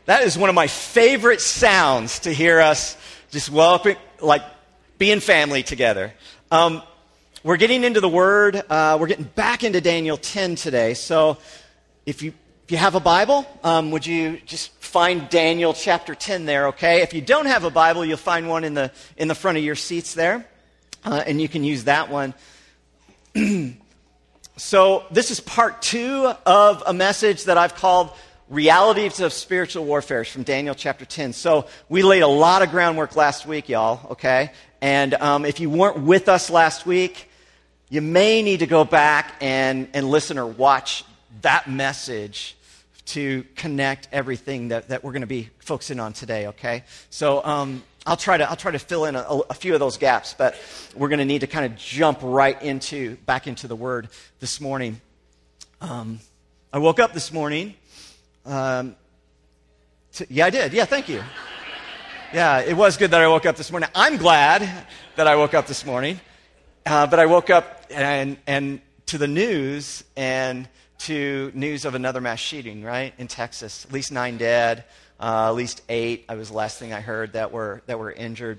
That is one of my favorite sounds to hear us just welcome, like being family together. We're getting into the Word. We're getting back into Daniel 10 today. So if you have a Bible, would you just find Daniel chapter 10 there, okay? If you don't have a Bible, you'll find one in the front of your seats there, and you can use that one. So this is part 2 of a message that I've called Realities of Spiritual Warfare from Daniel chapter 10. So we laid a lot of groundwork last week, y'all, okay? And if you weren't with us last week, you may need to go back and listen or watch that message to connect everything that we're going to be focusing on today, okay? So I'll try to fill in a few of those gaps, but we're going to need to kind of jump right back into the Word this morning. I woke up this morning. Yeah, I did. Yeah, thank you. Yeah, it was good that I woke up this morning. I'm glad that I woke up this morning, but I woke up and to the news and to news of another mass shooting, right, in Texas. At least 9 dead, at least 8. That was the last thing I heard that were injured.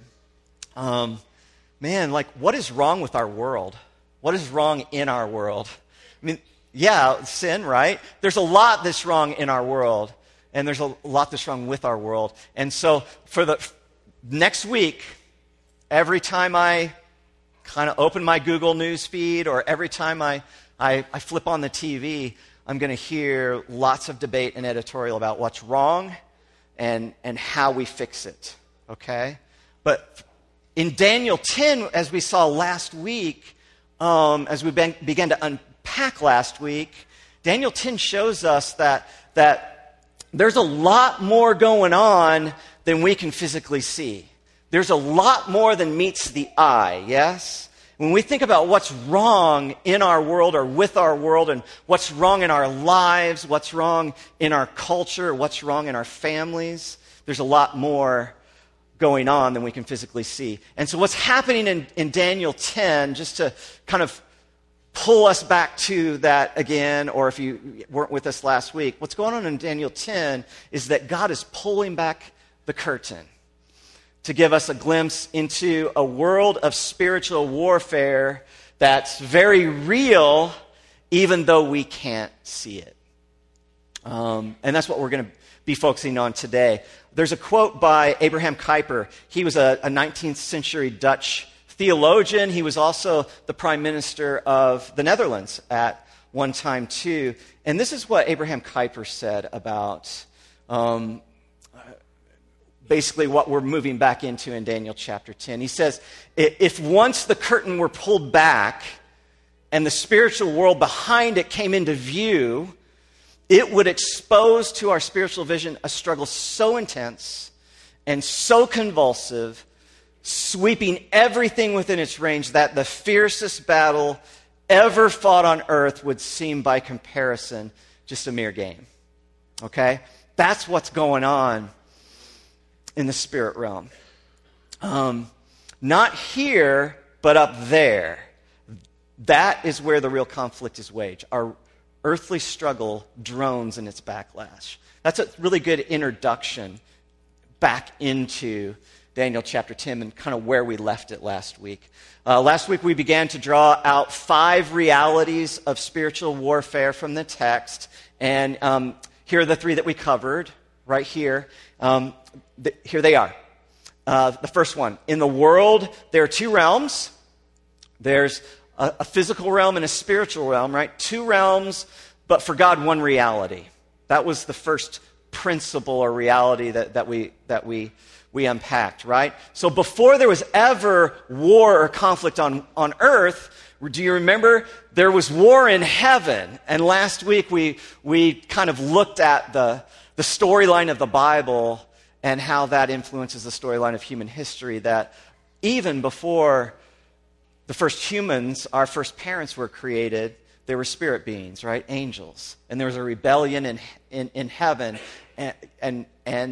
Man, like, what is wrong with our world? What is wrong in our world? I mean, yeah, sin, right? There's a lot that's wrong in our world, and there's a lot that's wrong with our world. And so for the next week, every time I kind of open my Google News feed or every time I flip on the TV, I'm going to hear lots of debate and editorial about what's wrong and how we fix it, okay? But in Daniel 10, as we saw last week, as we began to unpack last week, Daniel 10 shows us that there's a lot more going on than we can physically see. There's a lot more than meets the eye, yes? When we think about what's wrong in our world or with our world and what's wrong in our lives, what's wrong in our culture, what's wrong in our families, there's a lot more going on than we can physically see. And so what's happening in Daniel 10, just to kind of pull us back to that again, or if you weren't with us last week, what's going on in Daniel 10 is that God is pulling back the curtain to give us a glimpse into a world of spiritual warfare that's very real, even though we can't see it. And that's what we're going to be focusing on today. There's a quote by Abraham Kuyper. He was a 19th century Dutch theologian. He was also the prime minister of the Netherlands at one time too. And this is what Abraham Kuyper said about basically what we're moving back into in Daniel chapter 10. He says, if once the curtain were pulled back and the spiritual world behind it came into view, it would expose to our spiritual vision a struggle so intense and so convulsive, sweeping everything within its range, that the fiercest battle ever fought on earth would seem by comparison just a mere game. Okay? That's what's going on in the spirit realm. Not here, but up there. That is where the real conflict is waged. Our earthly struggle drones in its backlash. That's a really good introduction back into Daniel chapter 10 and kind of where we left it last week. Last week we began to draw out 5 realities of spiritual warfare from the text. And here are the 3 that we covered right here. Here they are. The first one. In the world, there are 2 realms. There's a physical realm and a spiritual realm, right? 2 realms, but for God, 1 reality. That was the first principle or reality that we unpacked, right? So before there was ever war or conflict on earth, do you remember there was war in heaven? And last week we kind of looked at the storyline of the Bible and how that influences the storyline of human history, that even before the first humans, our first parents were created, there were spirit beings, right? Angels. And there was a rebellion in heaven, and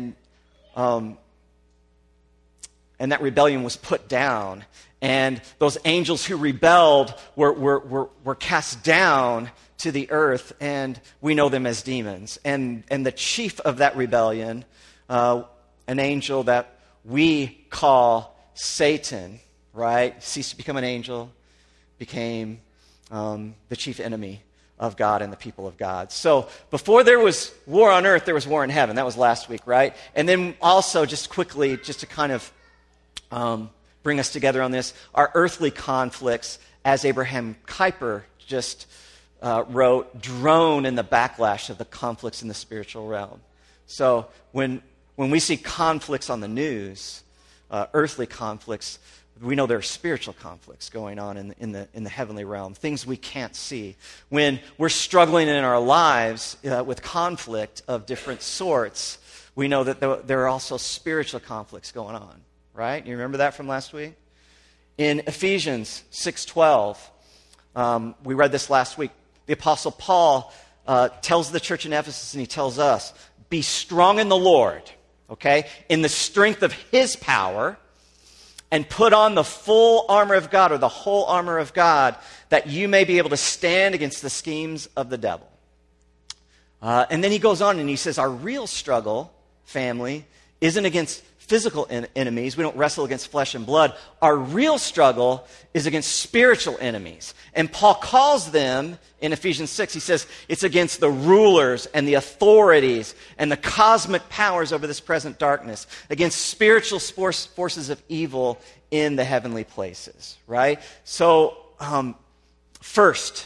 that rebellion was put down. And those angels who rebelled were cast down to the earth, and we know them as demons. And the chief of that rebellion, an angel that we call Satan, right, ceased to become an angel, became the chief enemy of God and the people of God. So before there was war on earth, there was war in heaven. That was last week, right? And then also, just quickly, just to kind of bring us together on this, our earthly conflicts, as Abraham Kuyper just wrote, drone in the backlash of the conflicts in the spiritual realm. So when we see conflicts on the news, earthly conflicts, we know there are spiritual conflicts going on in the heavenly realm, things we can't see. When we're struggling in our lives with conflict of different sorts, we know that there are also spiritual conflicts going on, right? You remember that from last week? In Ephesians 6:12, we read this last week. The Apostle Paul tells the church in Ephesus, and he tells us, be strong in the Lord, okay, in the strength of his power, and put on the full armor of God, or the whole armor of God, that you may be able to stand against the schemes of the devil. And then he goes on and he says, our real struggle, family, isn't against physical enemies. We don't wrestle against flesh and blood. Our real struggle is against spiritual enemies. And Paul calls them, in Ephesians 6, he says, it's against the rulers and the authorities and the cosmic powers over this present darkness, against spiritual forces of evil in the heavenly places, right? So, first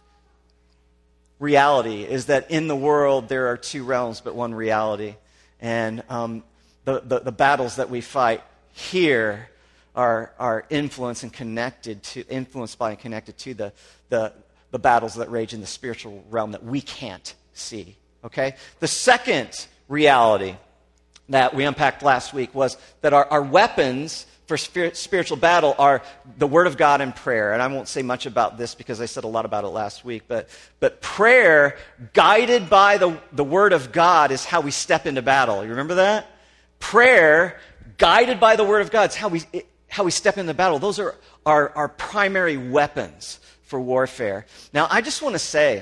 reality is that in the world there are two realms, but one reality. And the battles that we fight here are influenced by and connected to the battles that rage in the spiritual realm that we can't see. Okay? The second reality that we unpacked last week was that our weapons for spiritual battle are the Word of God and prayer. And I won't say much about this because I said a lot about it last week. But prayer, guided by the Word of God, is how we step into battle. You remember that? Prayer, guided by the Word of God, is how we step into battle. Those are our primary weapons for warfare. Now, I just want to say,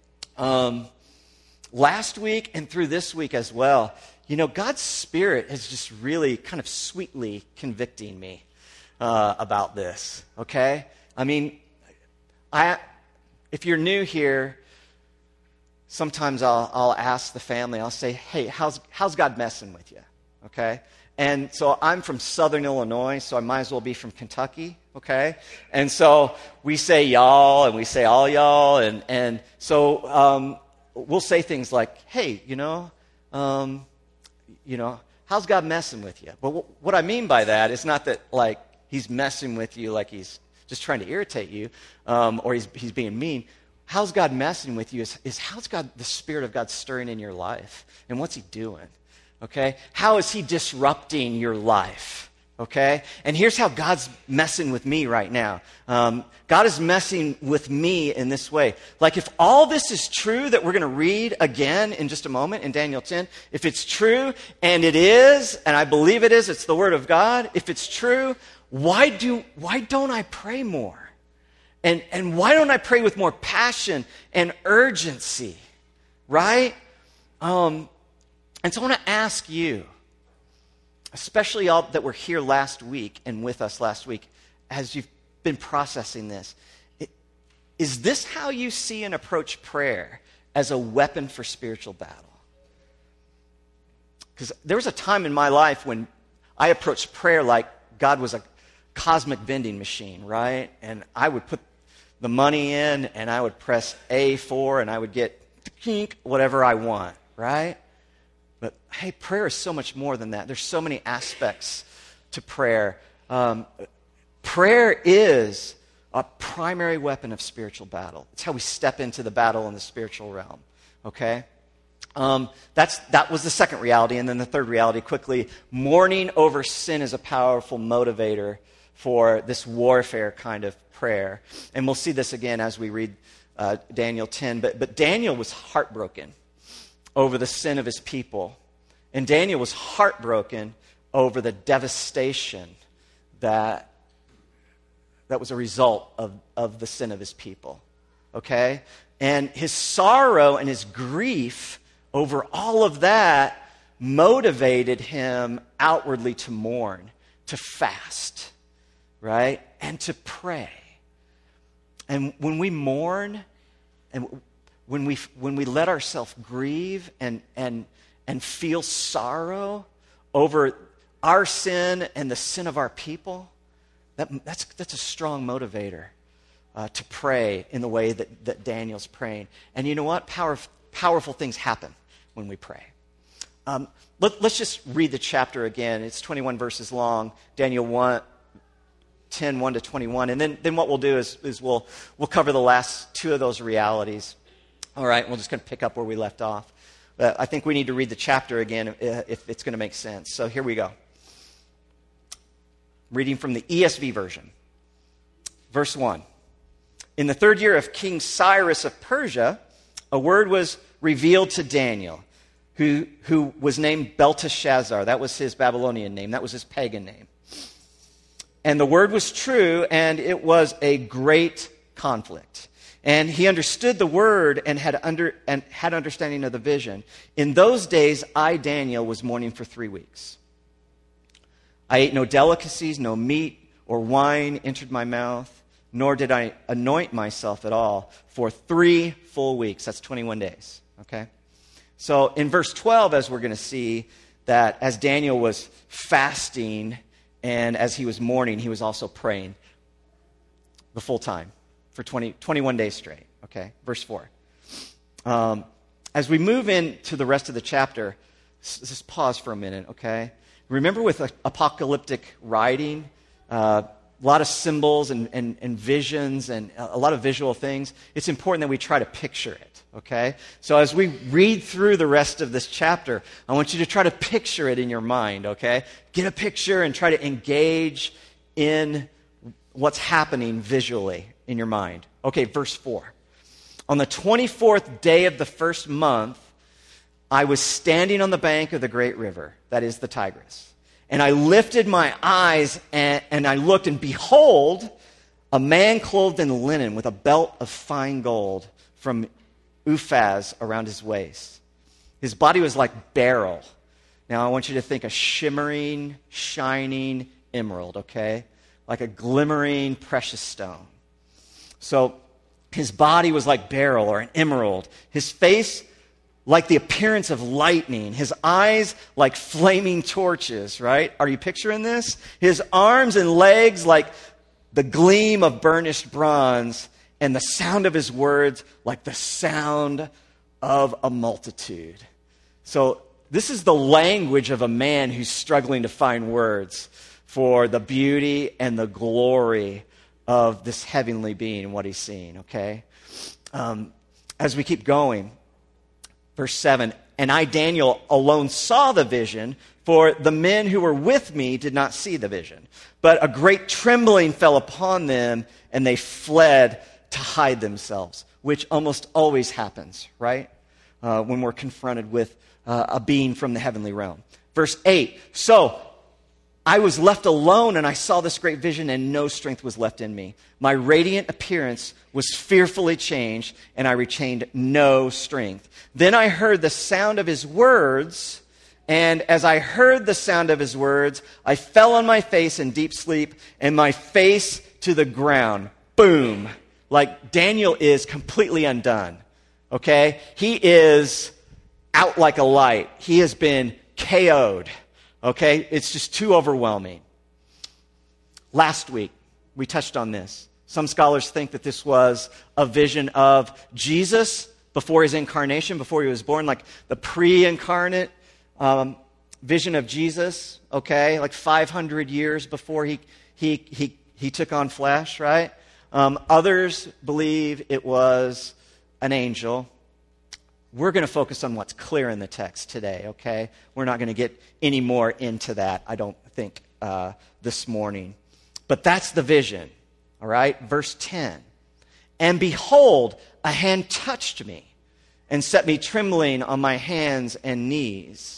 last week and through this week as well, you know, God's Spirit is just really kind of sweetly convicting me about this, okay? I mean, if you're new here, sometimes I'll ask the family, I'll say, hey, how's God messing with you, okay? And so I'm from Southern Illinois, so I might as well be from Kentucky, okay? And so we say y'all, and we say all y'all, and so we'll say things like, hey, how's God messing with you? But what I mean by that is not that, like, he's messing with you like he's just trying to irritate you, or he's being mean. How's God messing with you is how's the Spirit of God stirring in your life? And what's he doing? Okay? How is he disrupting your life? Okay? And here's how God's messing with me right now. God is messing with me in this way. Like, if all this is true that we're going to read again in just a moment in Daniel 10, if it's true, and it is, and I believe it is, it's the Word of God, if it's true, why don't I pray more? And why don't I pray with more passion and urgency? Right? And so I want to ask you, especially y'all that were here last week and with us last week, as you've been processing this, is this how you see and approach prayer as a weapon for spiritual battle? Because there was a time in my life when I approached prayer like God was a cosmic vending machine, right? And I would put the money in, and I would press A4, and I would get whatever I want, right? But hey, prayer is so much more than that. There's so many aspects to prayer. Prayer is a primary weapon of spiritual battle. It's how we step into the battle in the spiritual realm. Okay? That was the second reality. And then the third reality, quickly, mourning over sin is a powerful motivator for this warfare kind of prayer. And we'll see this again as we read Daniel 10. But Daniel was heartbroken over the sin of his people. And Daniel was heartbroken over the devastation that was a result of the sin of his people. Okay? And his sorrow and his grief over all of that motivated him outwardly to mourn, to fast, right? And to pray. And when we mourn, and when we let ourselves grieve and feel sorrow over our sin and the sin of our people, that's a strong motivator to pray in the way that Daniel's praying. And you know what? Powerful things happen when we pray. Let's just read the chapter again. It's 21 verses long. Daniel 10, 1 to 21. And then what we'll do is we'll cover the last two of those realities. All right, we're just going to pick up where we left off. I think we need to read the chapter again if it's going to make sense. So here we go. Reading from the ESV version. Verse 1. In the third year of King Cyrus of Persia, a word was revealed to Daniel, who was named Belteshazzar. That was his Babylonian name. That was his pagan name. And the word was true, and it was a great conflict. And he understood the word and had understanding of the vision. In those days, I, Daniel, was mourning for 3 weeks. I ate no delicacies, no meat or wine entered my mouth, nor did I anoint myself at all for 3 full weeks. That's 21 days, okay? So in verse 12, as we're going to see, that as Daniel was fasting and as he was mourning, he was also praying the full time for 21 days straight, okay? Verse 4. As we move into the rest of the chapter, just pause for a minute, okay? Remember with apocalyptic writing, a lot of symbols and visions and a lot of visual things, it's important that we try to picture it, okay? So as we read through the rest of this chapter, I want you to try to picture it in your mind, okay? Get a picture and try to engage in what's happening visually in your mind. Okay, verse 4. On the 24th day of the first month, I was standing on the bank of the great river, that is the Tigris. And I lifted my eyes and I looked, and behold, a man clothed in linen with a belt of fine gold from Uphaz around his waist. His body was like beryl. Now I want you to think a shimmering, shining emerald, okay? Like a glimmering precious stone. So his body was like beryl or an emerald. His face like the appearance of lightning. His eyes like flaming torches, right? Are you picturing this? His arms and legs like the gleam of burnished bronze, and the sound of his words like the sound of a multitude. So this is the language of a man who's struggling to find words for the beauty and the glory of this heavenly being and what he's seeing, okay? As we keep going, verse 7, and I, Daniel, alone saw the vision, for the men who were with me did not see the vision. But a great trembling fell upon them, and they fled to hide themselves, which almost always happens, right? When we're confronted with a being from the heavenly realm. Verse 8, so I was left alone, and I saw this great vision, and no strength was left in me. My radiant appearance was fearfully changed, and I retained no strength. Then I heard the sound of his words, and as I heard the sound of his words, I fell on my face in deep sleep, and my face to the ground. Boom. Like Daniel is completely undone, okay? He is out like a light. He has been KO'd. Okay, it's just too overwhelming. Last week, we touched on this. Some scholars think that this was a vision of Jesus before his incarnation, before he was born, like the pre-incarnate vision of Jesus, okay, like 500 years before he took on flesh, right? Others believe it was an angel. We're going to focus on what's clear in the text today, okay? We're not going to get any more into that, I don't think, this morning. But that's the vision, all right? Verse 10. And behold, a hand touched me and set me trembling on my hands and knees.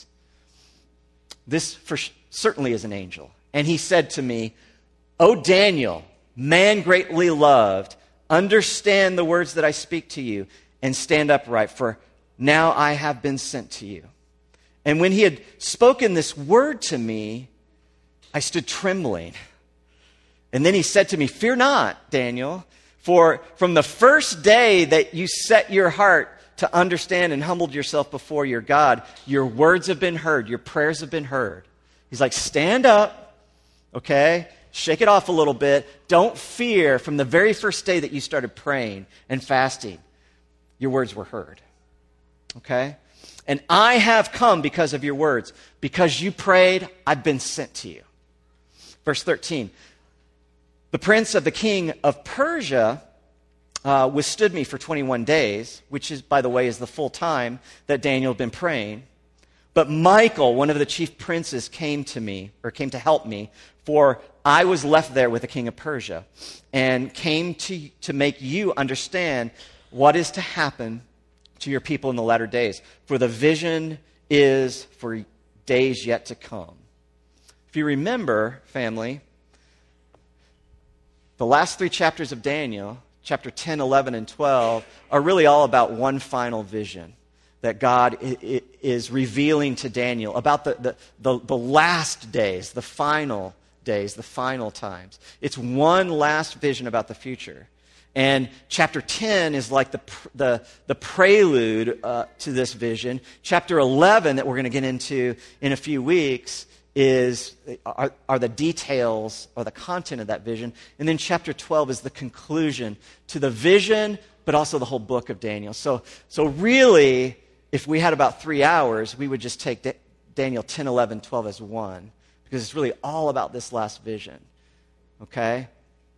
This certainly is an angel. And he said to me, O Daniel, man greatly loved, understand the words that I speak to you and stand upright, for now I have been sent to you. And when he had spoken this word to me, I stood trembling. And then he said to me, fear not, Daniel, for from the first day that you set your heart to understand and humbled yourself before your God, your words have been heard, your prayers have been heard. He's like, stand up, okay? Shake it off a little bit. Don't fear. From the very first day that you started praying and fasting, your words were heard, okay? And I have come because of your words. Because you prayed, I've been sent to you. Verse 13, the prince of the king of Persia withstood me for 21 days, which is, by the way, is the full time that Daniel had been praying. But Michael, one of the chief princes, came to help me, for I was left there with the king of Persia, and came to make you understand what is to happen to your people in the latter days. For the vision is for days yet to come. If you remember, family, the last 3 chapters of Daniel, chapter 10, 11, and 12, are really all about one final vision that God is revealing to Daniel about the last days, the final days, the final times. It's one last vision about the future. And chapter 10 is like the prelude to this vision. Chapter 11, that we're going to get into in a few weeks, are the details or the content of that vision. And then chapter 12 is the conclusion to the vision, but also the whole book of Daniel. So really, if we had about 3 hours, we would just take Daniel 10, 11, 12 as one, because it's really all about this last vision. Okay?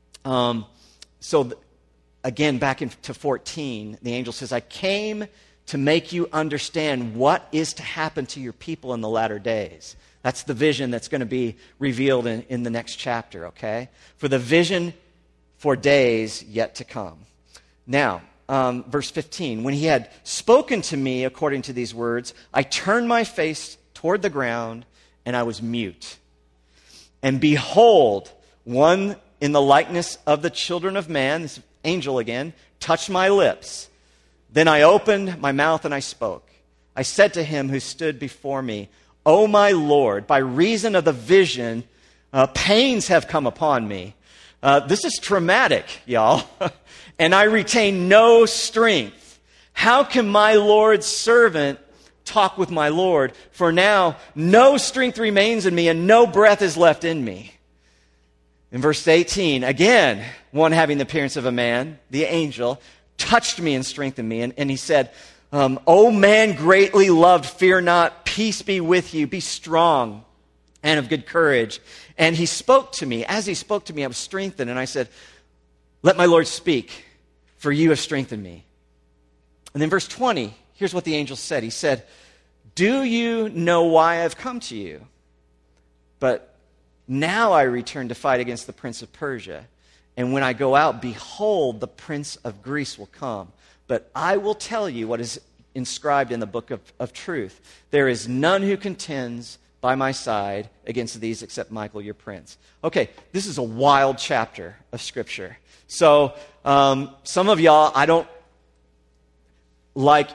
Again, back into 14, the angel says, I came to make you understand what is to happen to your people in the latter days. That's the vision that's going to be revealed in the next chapter, okay? For the vision for days yet to come. Now, verse 15, when he had spoken to me according to these words, I turned my face toward the ground, and I was mute. And behold, one in the likeness of the children of man, this angel again, touched my lips. Then I opened my mouth and I spoke. I said to him who stood before me, O my Lord, by reason of the vision, pains have come upon me. This is traumatic, y'all. And I retain no strength. How can my Lord's servant talk with my Lord? For now no strength remains in me and no breath is left in me. In verse 18, again, one having the appearance of a man, the angel, touched me and strengthened me. And he said, O man greatly loved, fear not, peace be with you, be strong and of good courage. And he spoke to me. As he spoke to me, I was strengthened. And I said, let my Lord speak, for you have strengthened me. And then verse 20, here's what the angel said. He said, do you know why I've come to you? But now I return to fight against the prince of Persia. And when I go out, behold, the prince of Greece will come. But I will tell you what is inscribed in the book of truth. There is none who contends by my side against these except Michael, your prince. Okay, this is a wild chapter of Scripture. So some of y'all, I don't like.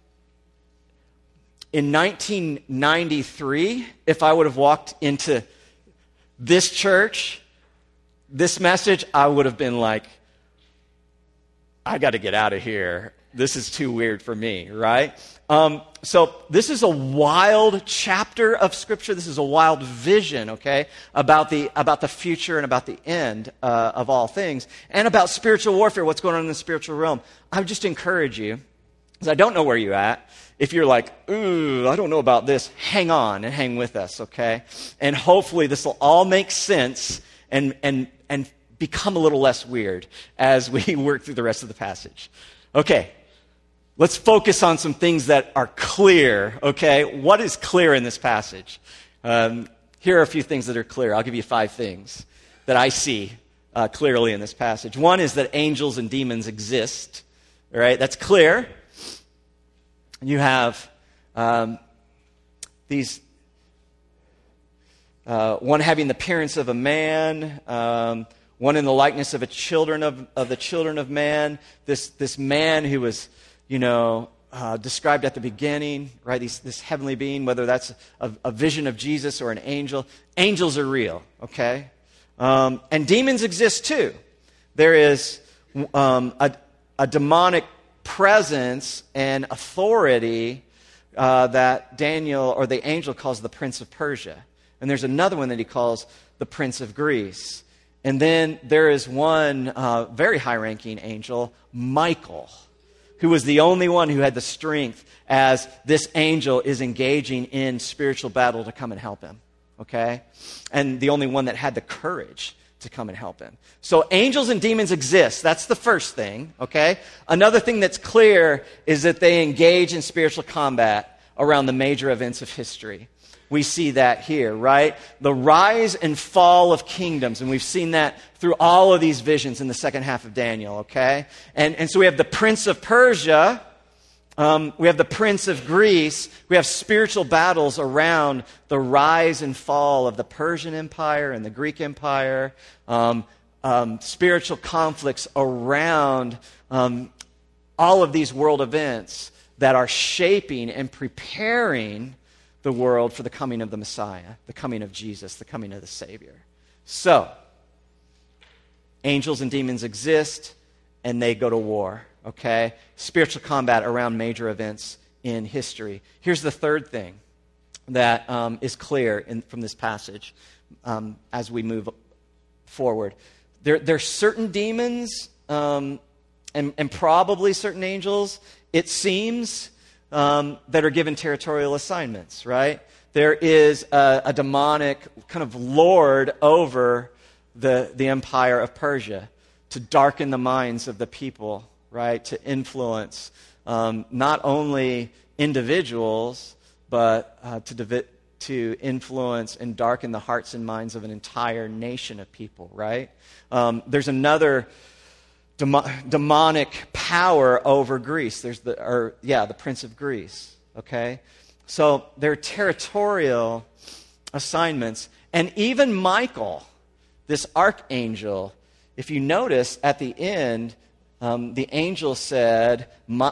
In 1993, if I would have walked into this church, this message, I would have been like, I got to get out of here. This is too weird for me, right? So this is a wild chapter of Scripture. This is a wild vision, okay, about the future and about the end of all things, and about spiritual warfare, what's going on in the spiritual realm. I would just encourage you, because I don't know where you're at. If you're like, ooh, I don't know about this, hang on and hang with us, okay? And hopefully this will all make sense and become a little less weird as we work through the rest of the passage. Okay, let's focus on some things that are clear, okay? What is clear in this passage? Here are a few things that are clear. I'll give you 5 things that I see clearly in this passage. One is that angels and demons exist, all right? That's clear. You have these, one having the appearance of a man, one in the likeness of a children of the children of man. This man who was described at the beginning, right? This heavenly being, whether that's a vision of Jesus or an angel. Angels are real, okay? And demons exist too. There is a demonic presence and authority that Daniel, or the angel, calls the Prince of Persia. And there's another one that he calls the Prince of Greece. And then there is one very high-ranking angel, Michael, who was the only one who had the strength as this angel is engaging in spiritual battle to come and help him, okay? And the only one that had the courage to come and help him. So angels and demons exist. That's the first thing, okay? Another thing that's clear is that they engage in spiritual combat around the major events of history. We see that here, right? The rise and fall of kingdoms, and we've seen that through all of these visions in the second half of Daniel, okay? And so we have the Prince of Persia, we have the Prince of Greece, we have spiritual battles around the rise and fall of the Persian Empire and the Greek Empire, spiritual conflicts around all of these world events that are shaping and preparing the world for the coming of the Messiah, the coming of Jesus, the coming of the Savior. So, angels and demons exist, and they go to war, okay? Spiritual combat around major events in history. Here's the third thing that is clear from this passage as we move forward. There are certain demons and probably certain angels, it seems, that are given territorial assignments, right? There is a demonic kind of lord over the empire of Persia to darken the minds of the people, right? To influence not only individuals, but to influence and darken the hearts and minds of an entire nation of people, right? There's another demonic power over Greece. There's the Prince of Greece, okay? So there are territorial assignments. And even Michael, this archangel, if you notice at the end, the angel said,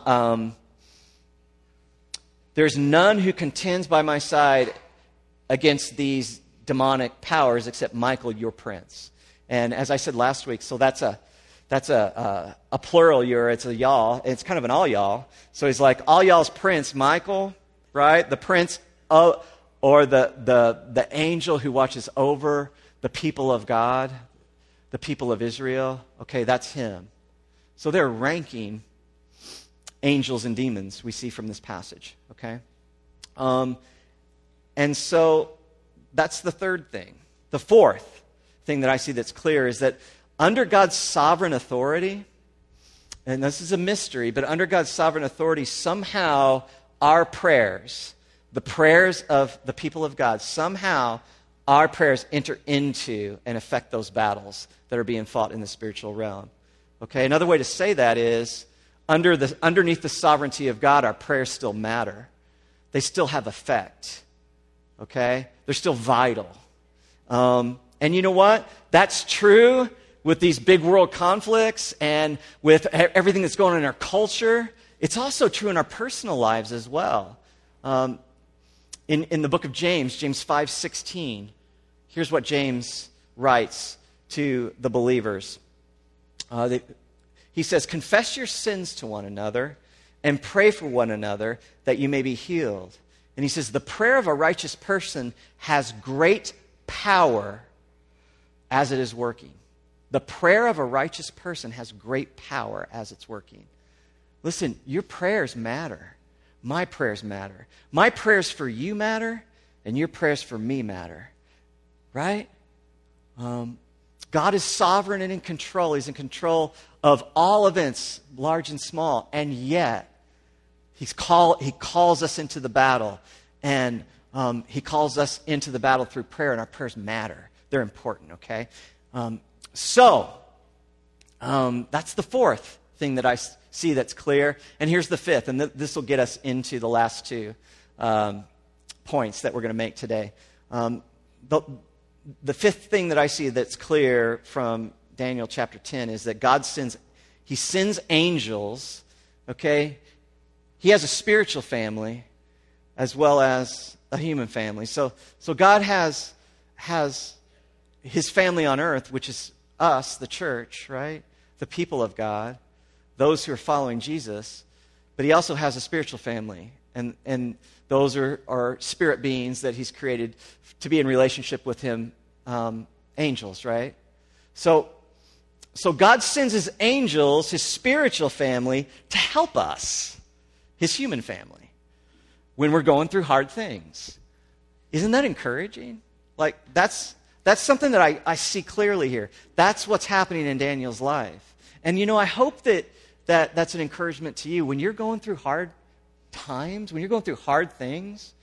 there's none who contends by my side against these demonic powers except Michael, your prince. And as I said last week, so that's a plural, it's a y'all. It's kind of an all y'all. So he's like, all y'all's prince, Michael, right? The prince or the angel who watches over the people of God, the people of Israel. Okay, that's him. So they're ranking angels and demons we see from this passage, okay? And so that's the third thing. The fourth thing that I see that's clear is that under God's sovereign authority, and this is a mystery, but under God's sovereign authority, somehow our prayers, the prayers of the people of God, somehow our prayers enter into and affect those battles that are being fought in the spiritual realm. Okay, another way to say that is, underneath the sovereignty of God, our prayers still matter. They still have effect. Okay? They're still vital. And you know what? That's true with these big world conflicts and with everything that's going on in our culture. It's also true in our personal lives as well. In the book of James, James 5:16, here's what James writes to the believers. He says, confess your sins to one another and pray for one another that you may be healed. And he says, the prayer of a righteous person has great power as it is working. The prayer of a righteous person has great power as it's working. Listen, your prayers matter. My prayers matter. My prayers for you matter, and your prayers for me matter. Right? God is sovereign and in control. He's in control of all events, large and small. And yet, He calls us into the battle. And He calls us into the battle through prayer, and our prayers matter. They're important, okay? So, that's the fourth thing that I see that's clear. And here's the fifth, and this will get us into the last two points that we're going to make today. The fifth thing that I see that's clear from Daniel chapter 10 is that God sends angels, okay, he has a spiritual family as well as a human family. So God has his family on earth, which is us, the church, right? The people of God, those who are following Jesus. But he also has a spiritual family. And those are spirit beings that he's created to be in relationship with him, angels, right? So God sends his angels, his spiritual family, to help us, his human family, when we're going through hard things. Isn't that encouraging? Like, that's something that I see clearly here. That's what's happening in Daniel's life. And, I hope that's an encouragement to you. When you're going through hard times, when you're going through hard things,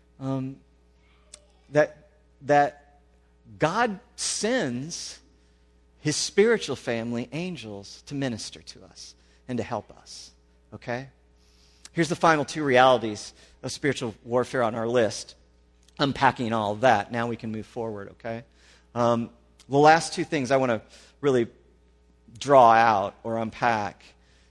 that God sends his spiritual family, angels, to minister to us and to help us. Okay? Here's the final two realities of spiritual warfare on our list. Unpacking all of that, now we can move forward, okay? The last two things I want to really draw out or unpack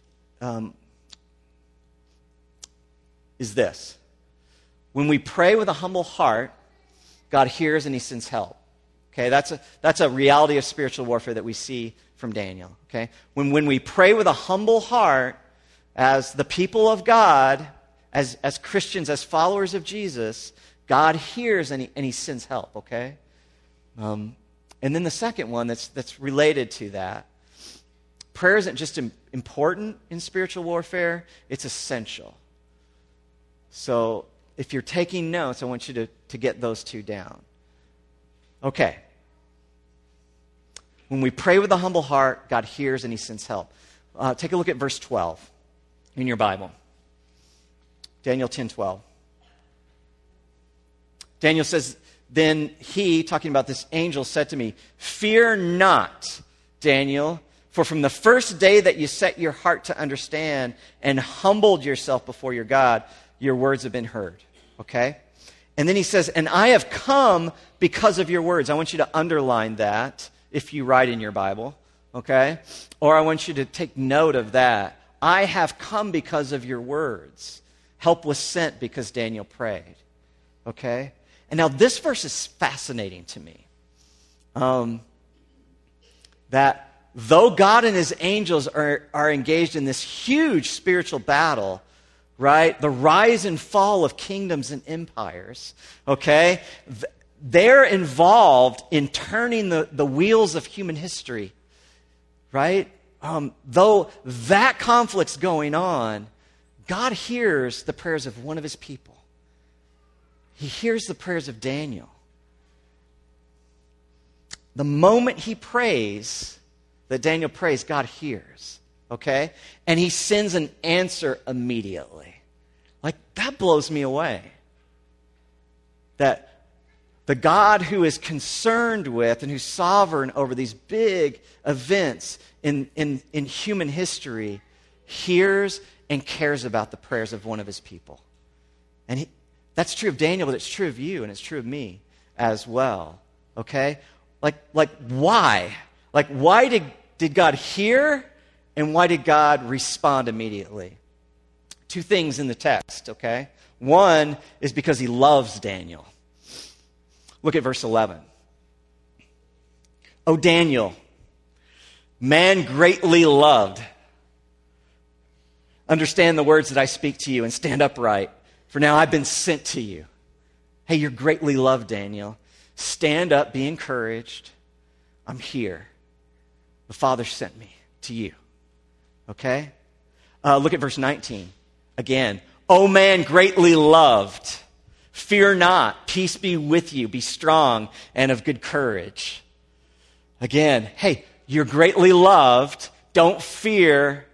is this. When we pray with a humble heart, God hears and he sends help. Okay, that's a reality of spiritual warfare that we see from Daniel. Okay, when we pray with a humble heart, as the people of God, as Christians, as followers of Jesus, God hears and he sends help. Okay, and then the second one that's related to that, prayer isn't just important in spiritual warfare; it's essential. So if you're taking notes, I want you to get those two down. Okay. When we pray with a humble heart, God hears and he sends help. Take a look at verse 12 in your Bible. Daniel 10:12. Daniel says, then he, talking about this angel, said to me, fear not, Daniel, for from the first day that you set your heart to understand and humbled yourself before your God, your words have been heard. Okay? And then he says, and I have come because of your words. I want you to underline that if you write in your Bible, okay? Or I want you to take note of that. I have come because of your words. Help was sent because Daniel prayed, okay? And now this verse is fascinating to me. That though God and his angels are engaged in this huge spiritual battle, right? The rise and fall of kingdoms and empires, okay? They're involved in turning the wheels of human history, right? Though that conflict's going on, God hears the prayers of one of his people. He hears the prayers of Daniel. The moment he prays, that Daniel prays, God hears. Okay? And he sends an answer immediately. Like, that blows me away. That the God who is concerned with and who's sovereign over these big events in human history hears and cares about the prayers of one of his people. And that's true of Daniel, but it's true of you and it's true of me as well. Okay? Like why? Like, why did God hear? And why did God respond immediately? Two things in the text, okay? One is because he loves Daniel. Look at verse 11. O Daniel, man greatly loved, understand the words that I speak to you and stand upright, for now I've been sent to you. Hey, you're greatly loved, Daniel. Stand up, be encouraged. I'm here. The Father sent me to you. Okay? Look at verse 19. Again, O man greatly loved, fear not, peace be with you, be strong and of good courage. Again, hey, you're greatly loved, don't fear,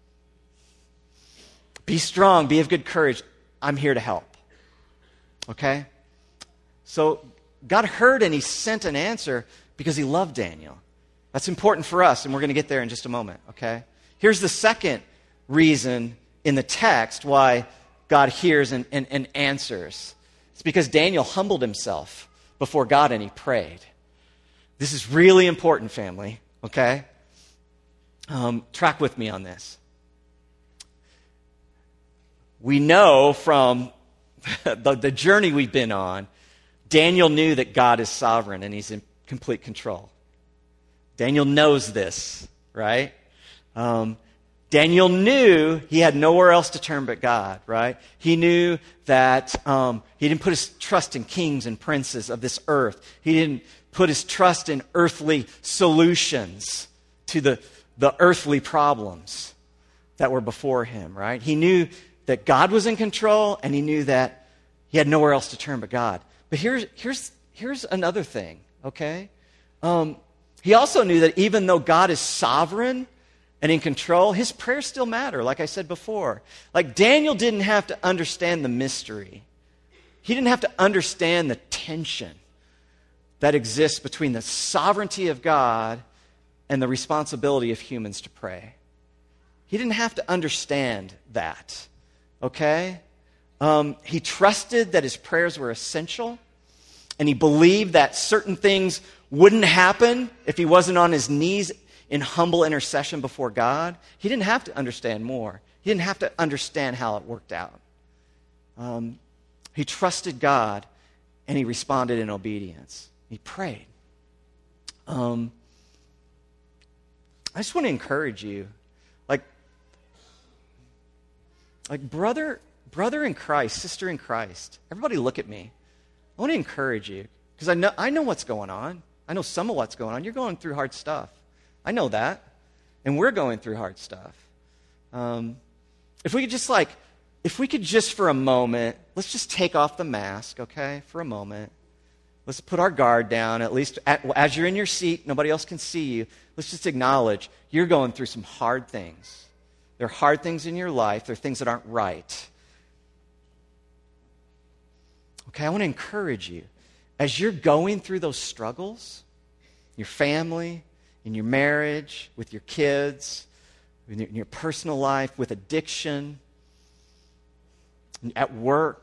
be strong, be of good courage. I'm here to help. Okay? So God heard and he sent an answer because he loved Daniel. That's important for us, and we're going to get there in just a moment, okay? Here's the second reason in the text why God hears and answers. It's because Daniel humbled himself before God and he prayed. This is really important, family, okay? Track with me on this. we know from the journey we've been on, Daniel knew that God is sovereign and he's in complete control. Daniel knows this, right? Daniel knew he had nowhere else to turn but God, right? He knew that he didn't put his trust in kings and princes of this earth. He didn't put his trust in earthly solutions to the earthly problems that were before him, right? He knew that God was in control, and he knew that he had nowhere else to turn but God. But here's another thing, okay? He also knew that even though God is sovereign and in control, his prayers still matter, like I said before. Like Daniel didn't have to understand the mystery. He didn't have to understand the tension that exists between the sovereignty of God and the responsibility of humans to pray. He didn't have to understand that, okay? He trusted that his prayers were essential, and he believed that certain things wouldn't happen if he wasn't on his knees in humble intercession before God. He didn't have to understand more. He didn't have to understand how it worked out. He trusted God, and he responded in obedience. He prayed. I just want to encourage you, like brother in Christ, sister in Christ. Everybody look at me. I want to encourage you because I know what's going on. I know some of what's going on. You're going through hard stuff. I know that. And we're going through hard stuff. If we could just for a moment, let's just take off the mask, okay, for a moment. Let's put our guard down, at least as you're in your seat, nobody else can see you. Let's just acknowledge you're going through some hard things. There are hard things in your life. There are things that aren't right. Okay, I want to encourage you. As you're going through those struggles, your family, in your marriage, with your kids, in your personal life, with addiction, at work,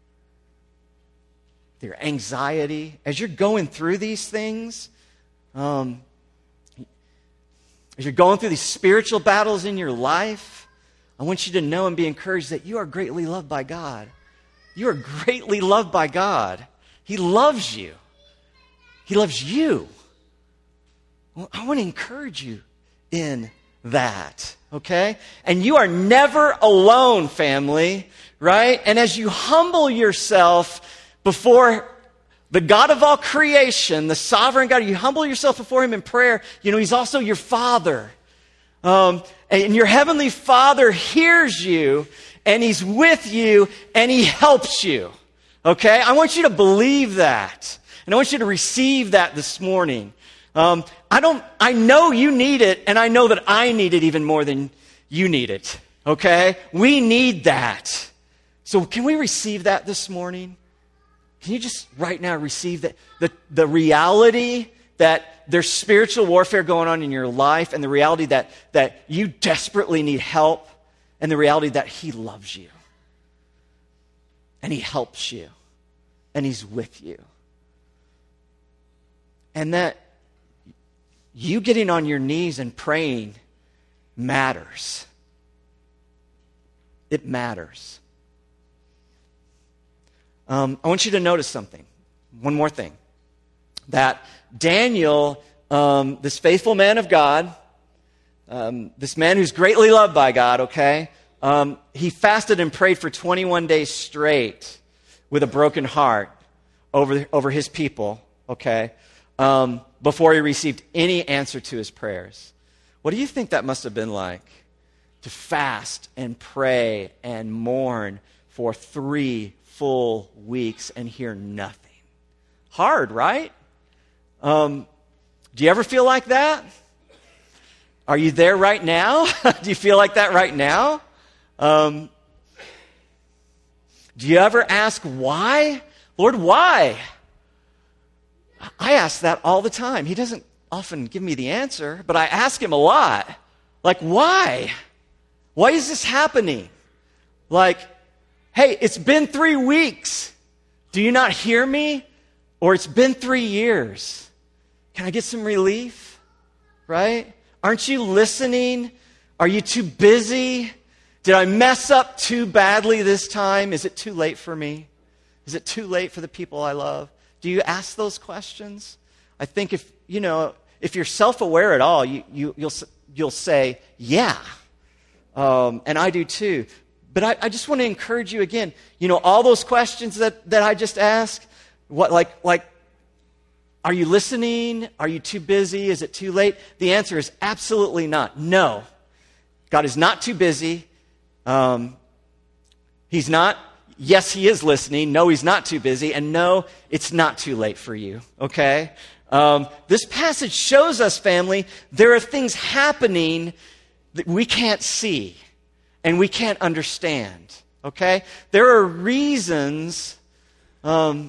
your anxiety, as you're going through these things, as you're going through these spiritual battles in your life, I want you to know and be encouraged that you are greatly loved by God. You are greatly loved by God. He loves you. He loves you. Well, I want to encourage you in that, okay? And you are never alone, family, right? And as you humble yourself before the God of all creation, the sovereign God, you humble yourself before him in prayer, he's also your Father. And your heavenly Father hears you, and he's with you, and he helps you. Okay? I want you to believe that. And I want you to receive that this morning. I know you need it, and I know that I need it even more than you need it. Okay? We need that. So can we receive that this morning? Can you just right now receive that? The reality that there's spiritual warfare going on in your life, and the reality that you desperately need help, and the reality that he loves you. And he helps you. And he's with you. And that you getting on your knees and praying matters. It matters. I want you to notice something. One more thing. That Daniel, this faithful man of God, this man who's greatly loved by God, okay, he fasted and prayed for 21 days straight with a broken heart over his people, okay, before he received any answer to his prayers. What do you think that must have been like? To fast and pray and mourn for 3 full weeks and hear nothing. Hard, right? Do you ever feel like that? Are you there right now? Do you feel like that right now? Do you ever ask why? Lord, why? I ask that all the time. He doesn't often give me the answer, but I ask him a lot. Like, why? Why is this happening? Like, hey, it's been 3 weeks. Do you not hear me? Or it's been 3 years. Can I get some relief? Right? Aren't you listening? Are you too busy? Did I mess up too badly this time? Is it too late for me? Is it too late for the people I love? Do you ask those questions? I think if you're self-aware at all, you'll say, yeah. And I do too. But I just want to encourage you again, all those questions that I just asked, are you listening? Are you too busy? Is it too late? The answer is absolutely not. No. God is not too busy. He's not. Yes, he is listening. No, he's not too busy. And no, it's not too late for you. Okay? This passage shows us, family, there are things happening that we can't see and we can't understand. Okay? There are reasons that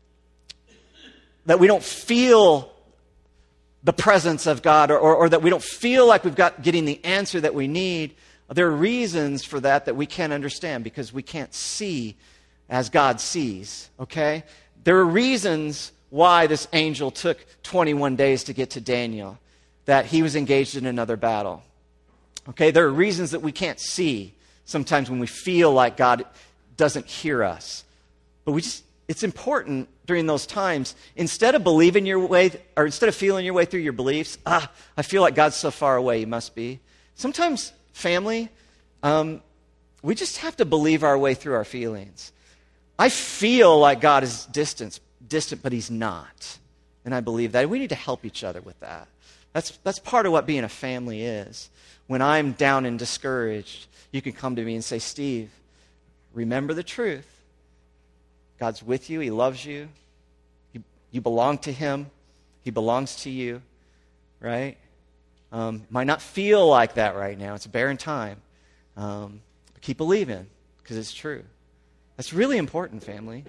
we don't feel the presence of God or that we don't feel like we've got getting the answer that we need. There are reasons for that we can't understand because we can't see as God sees, okay? There are reasons why this angel took 21 days to get to Daniel, that he was engaged in another battle. Okay, there are reasons that we can't see sometimes when we feel like God doesn't hear us. But it's important during those times, instead of feeling your way through your beliefs, I feel like God's so far away, he must be. Sometimes, family, we just have to believe our way through our feelings. I feel like God is distant, but he's not. And I believe that. We need to help each other with that. That's part of what being a family is. When I'm down and discouraged, you can come to me and say, Steve, remember the truth. God's with you. He loves you. You belong to him. He belongs to you, right? Might not feel like that right now. It's a barren time. But keep believing because it's true. That's really important, family.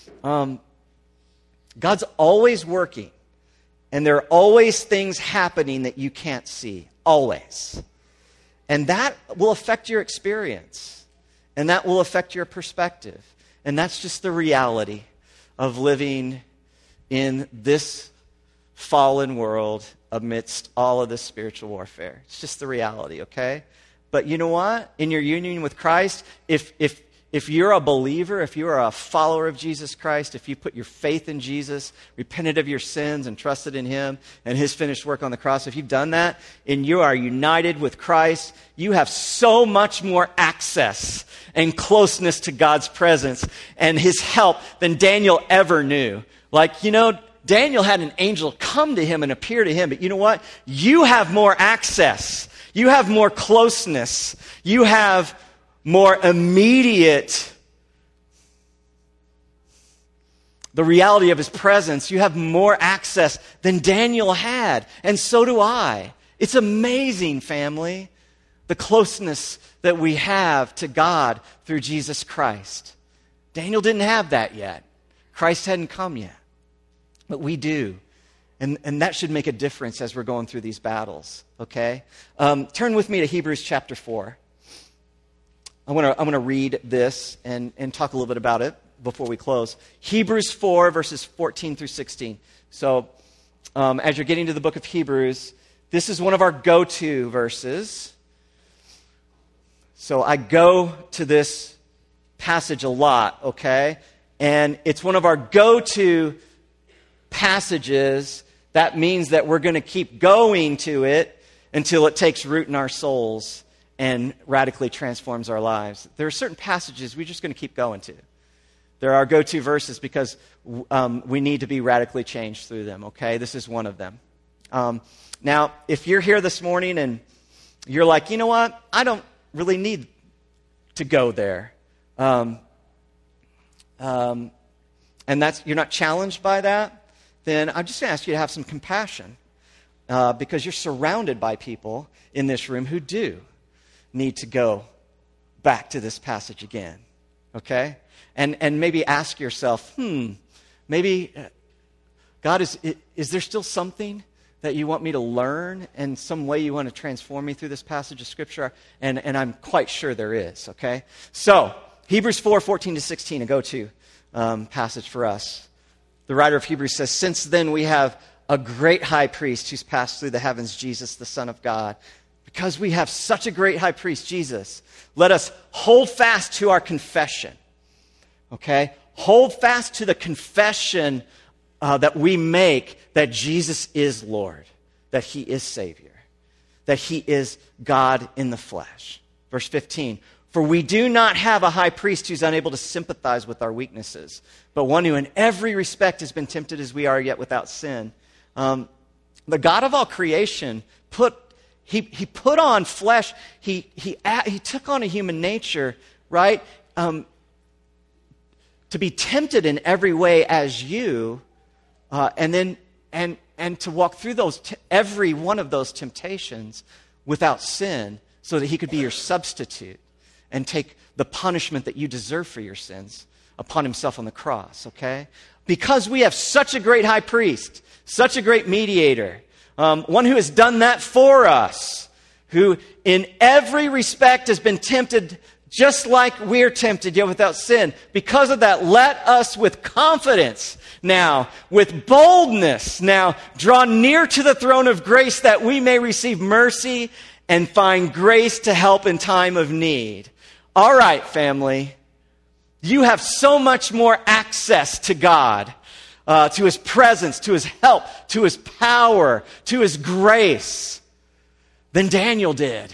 God's always working, and there are always things happening that you can't see. Always. And that will affect your experience, and that will affect your perspective. And that's just the reality of living in this fallen world amidst all of this spiritual warfare. It's just the reality, okay? But you know what? In your union with Christ, if you're a believer, if you're a follower of Jesus Christ, if you put your faith in Jesus, repented of your sins and trusted in him and his finished work on the cross, if you've done that and you are united with Christ, you have so much more access and closeness to God's presence and his help than Daniel ever knew. Daniel had an angel come to him and appear to him, but you know what? You have more access. You have more closeness. You have more immediate, the reality of his presence. You have more access than Daniel had, and so do I. It's amazing, family, the closeness that we have to God through Jesus Christ. Daniel didn't have that yet. Christ hadn't come yet. But we do. And that should make a difference as we're going through these battles, okay? Turn with me to Hebrews chapter 4. I want to read this and talk a little bit about it before we close. Hebrews 4, verses 14 through 16. So as you're getting to the book of Hebrews, this is one of our go-to verses. So I go to this passage a lot, okay? And it's one of our go-to passages. That means that we're going to keep going to it until it takes root in our souls and radically transforms our lives. There are certain passages we're just going to keep going to. They're our go-to verses because we need to be radically changed through them, okay? This is one of them. Now, if you're here this morning and you're like, you know what? I don't really need to go there. And you're not challenged by that, then I'm just going to ask you to have some compassion because you're surrounded by people in this room who do need to go back to this passage again, okay? And maybe ask yourself, maybe, God, is there still something that you want me to learn and some way you want to transform me through this passage of Scripture? And I'm quite sure there is, okay? So, Hebrews 4, 14 to 16, a go-to passage for us. The writer of Hebrews says, "Since then we have a great high priest who's passed through the heavens, Jesus, the Son of God. because we have such a great high priest, Jesus, let us hold fast to our confession. Okay? Hold fast to the confession that we make that Jesus is Lord, that he is Savior, that he is God in the flesh. Verse 15, for we do not have a high priest who's unable to sympathize with our weaknesses, but one who in every respect has been tempted as we are, yet without sin. The God of all creation put on flesh. He took on a human nature, right? To be tempted in every way as you, and to walk through every one of those temptations without sin, so that he could be your substitute and take the punishment that you deserve for your sins upon himself on the cross, okay? Because we have such a great high priest, such a great mediator, one who has done that for us, who in every respect has been tempted just like we're tempted, yet without sin. Because of that, let us with confidence now, with boldness now, draw near to the throne of grace that we may receive mercy and find grace to help in time of need. All right, family. You have so much more access to God, to his presence, to his help, to his power, to his grace than Daniel did.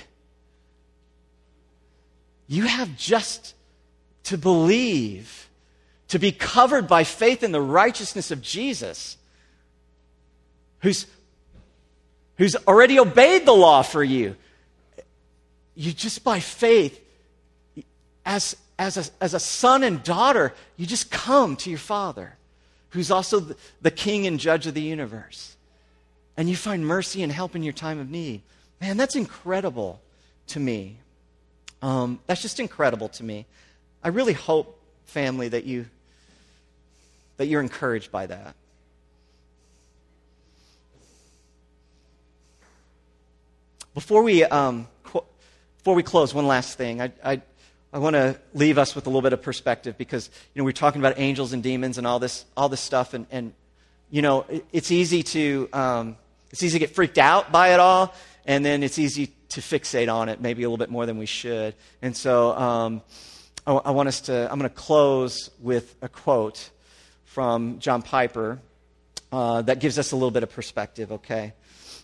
You have just to believe, to be covered by faith in the righteousness of Jesus, who's already obeyed the law for you. You just by faith, as a son and daughter, you just come to your Father, who's also the King and Judge of the universe. And you find mercy and help in your time of need. Man, that's incredible to me. That's just incredible to me. I really hope, family, that you're encouraged by that. Before we close, one last thing. I want to leave us with a little bit of perspective, because we're talking about angels and demons and all this stuff, and it's easy to get freaked out by it all, and then it's easy to fixate on it maybe a little bit more than we should. And so I'm going to close with a quote from John Piper that gives us a little bit of perspective. Okay,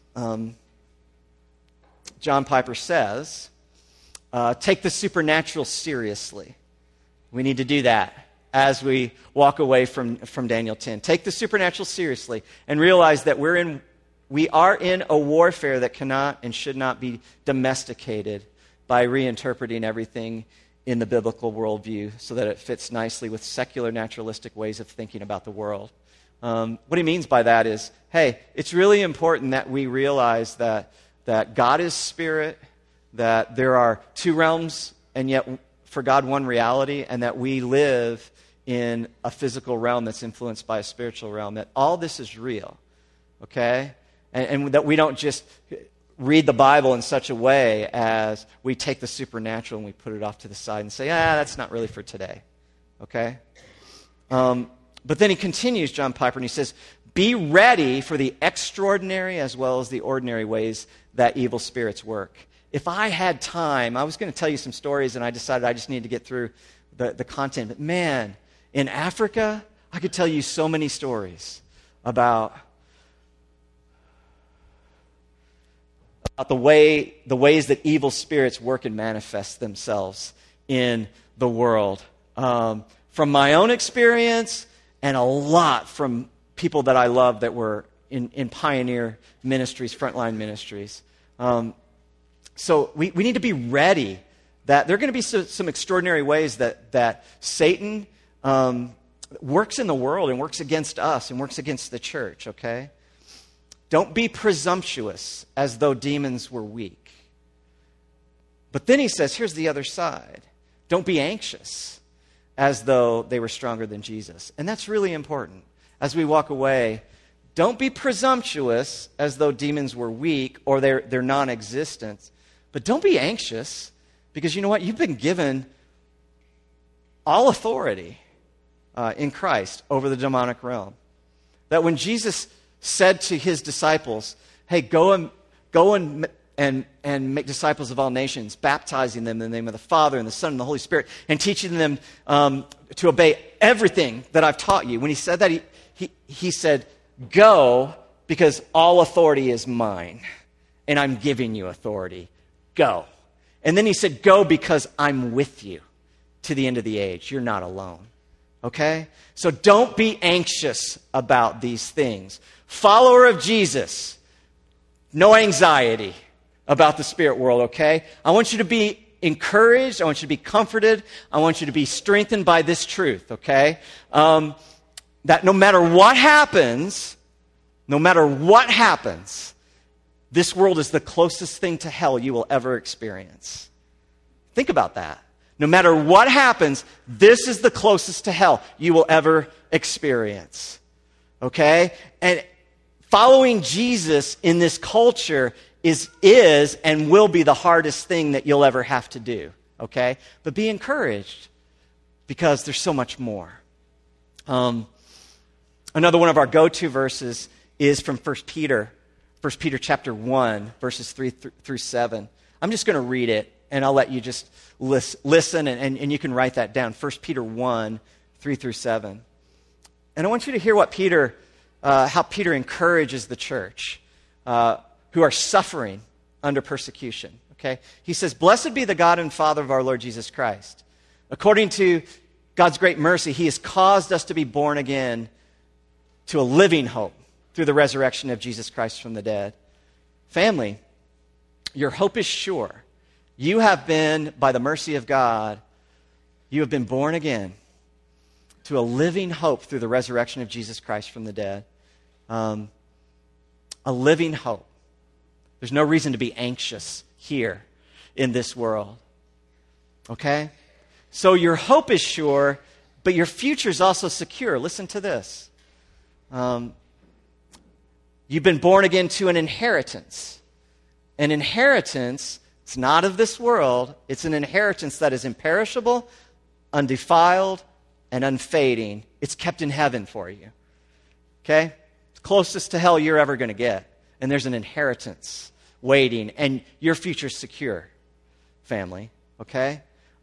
John Piper says, take the supernatural seriously. We need to do that as we walk away from Daniel 10. Take the supernatural seriously and realize that we are in a warfare that cannot and should not be domesticated by reinterpreting everything in the biblical worldview so that it fits nicely with secular naturalistic ways of thinking about the world. What he means by that is, hey, it's really important that we realize that God is spirit, that there are two realms, and yet for God one reality, and that we live in a physical realm that's influenced by a spiritual realm, that all this is real, okay? And that we don't just read the Bible in such a way as we take the supernatural and we put it off to the side and say, that's not really for today, okay? But then he continues, John Piper, and he says, be ready for the extraordinary as well as the ordinary ways that evil spirits work. If I had time, I was going to tell you some stories, and I decided I just needed to get through the content. But man, in Africa, I could tell you so many stories about the ways that evil spirits work and manifest themselves in the world. From my own experience, and a lot from people that I love that were in pioneer ministries, frontline ministries. So we need to be ready that there are going to be some extraordinary ways that Satan works in the world and works against us and works against the church, okay? Don't be presumptuous as though demons were weak. But then he says, here's the other side. Don't be anxious as though they were stronger than Jesus. And that's really important. As we walk away, don't be presumptuous as though demons were weak or they're non-existent. But don't be anxious, because you know what? You've been given all authority in Christ over the demonic realm. That when Jesus said to his disciples, hey, go and and make disciples of all nations, baptizing them in the name of the Father and the Son and the Holy Spirit, and teaching them to obey everything that I've taught you. When he said that, he said, go, because all authority is mine, and I'm giving you authority. Go. And then he said, go because I'm with you to the end of the age. You're not alone. Okay? So don't be anxious about these things. Follower of Jesus, no anxiety about the spirit world, okay? I want you to be encouraged. I want you to be comforted. I want you to be strengthened by this truth, okay? That no matter what happens, this world is the closest thing to hell you will ever experience. Think about that. No matter what happens, this is the closest to hell you will ever experience. Okay? And following Jesus in this culture is and will be the hardest thing that you'll ever have to do. Okay? But be encouraged, because there's so much more. Another one of our go-to verses is from 1 Peter chapter 1, verses 3 through 7. I'm just going to read it, and I'll let you just listen, and you can write that down. 1 Peter 1, 3 through 7. And I want you to hear how Peter encourages the church who are suffering under persecution. Okay? He says, "Blessed be the God and Father of our Lord Jesus Christ. According to God's great mercy, he has caused us to be born again to a living hope through the resurrection of Jesus Christ from the dead." Family, your hope is sure. You have been, by the mercy of God, you have been born again to a living hope through the resurrection of Jesus Christ from the dead. A living hope. There's no reason to be anxious here in this world. Okay? So your hope is sure, but your future is also secure. Listen to this. You've been born again to an inheritance. An inheritance, it's not of this world. It's an inheritance that is imperishable, undefiled, and unfading. It's kept in heaven for you. Okay? It's closest to hell you're ever going to get. And there's an inheritance waiting, and your future's secure, family. Okay?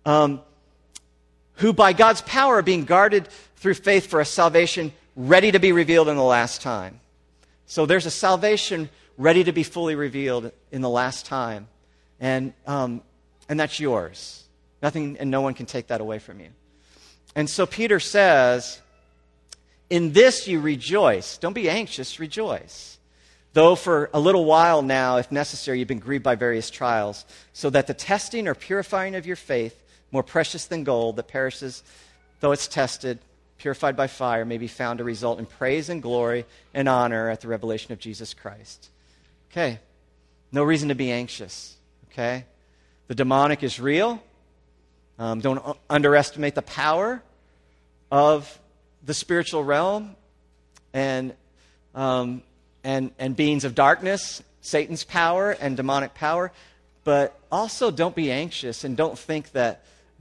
Who by God's power are being guarded through faith for a salvation ready to be revealed in the last time. So there's a salvation ready to be fully revealed in the last time. And that's yours. Nothing and no one can take that away from you. And so Peter says, in this you rejoice. Don't be anxious, rejoice. Though for a little while now, if necessary, you've been grieved by various trials, so that the testing or purifying of your faith, more precious than gold that perishes though it's tested, purified by fire, may be found to result in praise and glory and honor at the revelation of Jesus Christ. Okay. No reason to be anxious. Okay. The demonic is real. Don't underestimate the power of the spiritual realm and beings of darkness, Satan's power and demonic power. But also don't be anxious and don't think that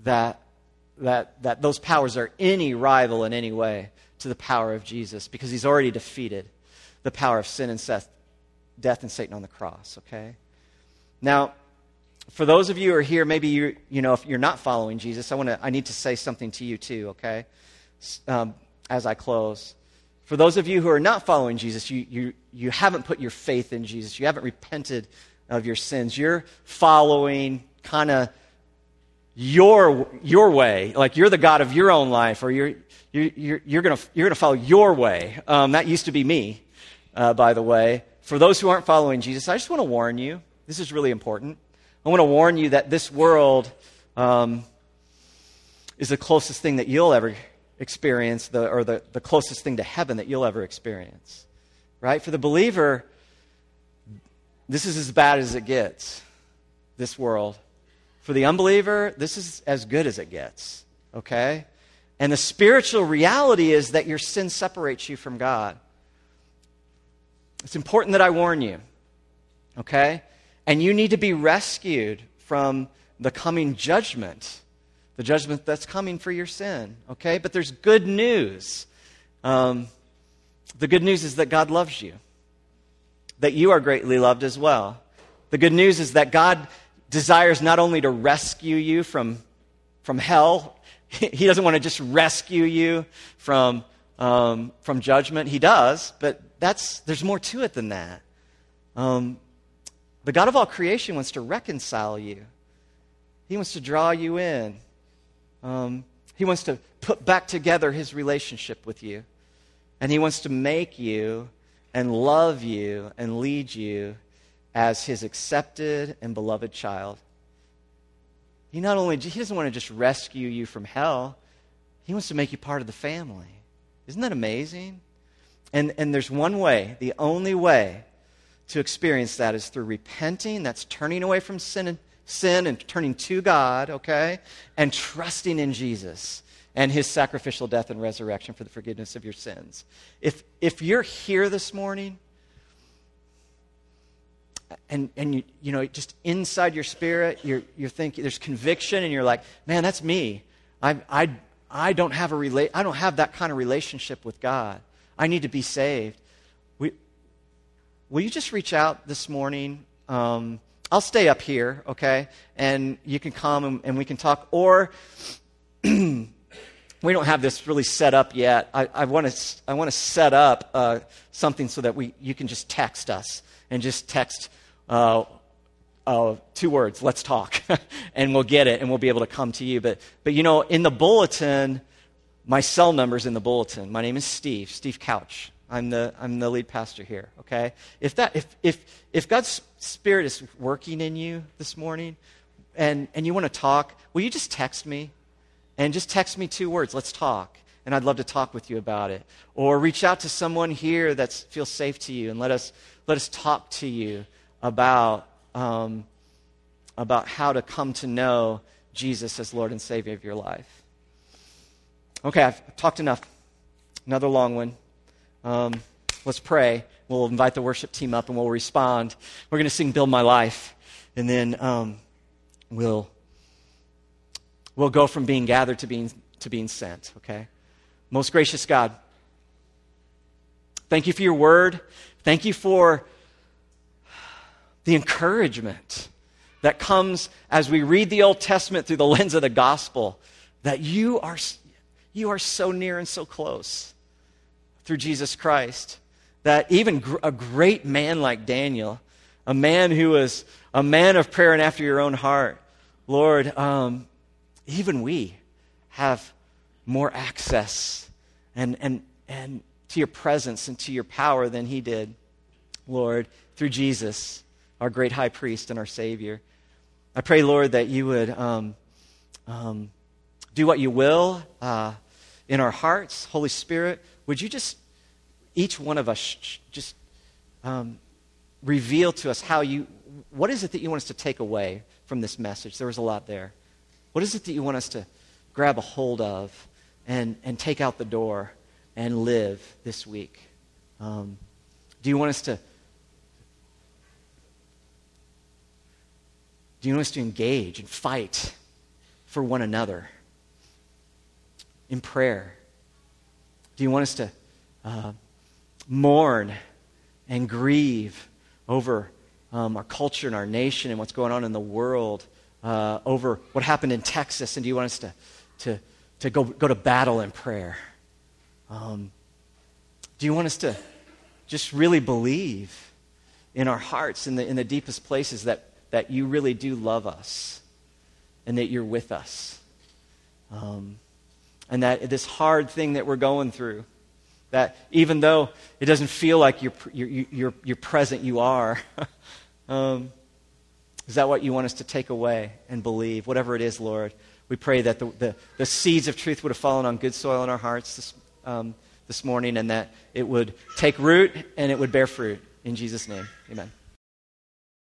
those powers are any rival in any way to the power of Jesus, because he's already defeated the power of sin and death and Satan on the cross, okay? Now, for those of you who are here, maybe if you're not following Jesus, I need to say something to you too, okay? As I close. For those of you who are not following Jesus, you haven't put your faith in Jesus. You haven't repented of your sins. You're following kind of your way, like you're the God of your own life, or you're gonna follow your way. That used to be me, by the way. For those who aren't following Jesus, I just want to warn you. This is really important. I want to warn you that this world is the closest thing that you'll ever experience, the closest thing to heaven that you'll ever experience. Right? For the believer, this is as bad as it gets, this world. For the unbeliever, this is as good as it gets, okay? And the spiritual reality is that your sin separates you from God. It's important that I warn you, okay? And you need to be rescued from the coming judgment, the judgment that's coming for your sin, okay? But there's good news. The good news is that God loves you, that you are greatly loved as well, The good news is that God desires not only to rescue you from hell. He doesn't want to just rescue you from judgment. He does, but there's more to it than that. The God of all creation wants to reconcile you. He wants to draw you in. He wants to put back together his relationship with you. And he wants to make you and love you and lead you as his accepted and beloved child. He doesn't want to just rescue you from hell. He wants to make you part of the family. Isn't that amazing? And there's one way, the only way to experience that is through repenting. That's turning away from sin and turning to God, okay? And trusting in Jesus and his sacrificial death and resurrection for the forgiveness of your sins. If you're here this morning and you know, just inside your spirit, you're thinking, there's conviction, and you're like, man, that's me. I don't have that kind of relationship with God. I need to be saved. Will you just reach out this morning? I'll stay up here, okay? And you can come and we can talk. Or we don't have this really set up yet. I want to set up something so that you can just text us and just text 2 words, let's talk, and we'll get it, and we'll be able to come to you. But you know, in the bulletin, my cell number's in the bulletin. My name is Steve Couch. I'm the lead pastor here, okay? If God's Spirit is working in you this morning and you want to talk, will you just text me? And just text me 2 words, let's talk. And I'd love to talk with you about it. Or reach out to someone here that feels safe to you and let us talk to you about how to come to know Jesus as Lord and Savior of your life. Okay, I've talked enough. Another long one. Let's pray. We'll invite the worship team up and we'll respond. We're going to sing Build My Life. And then we'll go from being gathered to being sent, okay? Most gracious God, thank you for your word. Thank you for the encouragement that comes as we read the Old Testament through the lens of the gospel, that you are so near and so close through Jesus Christ, that even a great man like Daniel, a man who was a man of prayer and after your own heart, Lord, even we have more access and to your presence and to your power than he did, Lord, through Jesus, our great high priest and our Savior. I pray, Lord, that you would do what you will in our hearts. Holy Spirit, would you just, each one of us, just reveal to us what is it that you want us to take away from this message? There was a lot there. What is it that you want us to grab a hold of and take out the door and live this week? Do you want us to engage and fight for one another in prayer? Do you want us to mourn and grieve over our culture and our nation and what's going on in the world, over what happened in Texas? And do you want us to go to battle in prayer? Do you want us to just really believe in our hearts, in the deepest places, that you really do love us and that you're with us? And that this hard thing that we're going through, that even though it doesn't feel like you're present, you are. Is that what you want us to take away and believe? Whatever it is, Lord, we pray that the seeds of truth would have fallen on good soil in our hearts this morning, and that it would take root and it would bear fruit. In Jesus' name, amen.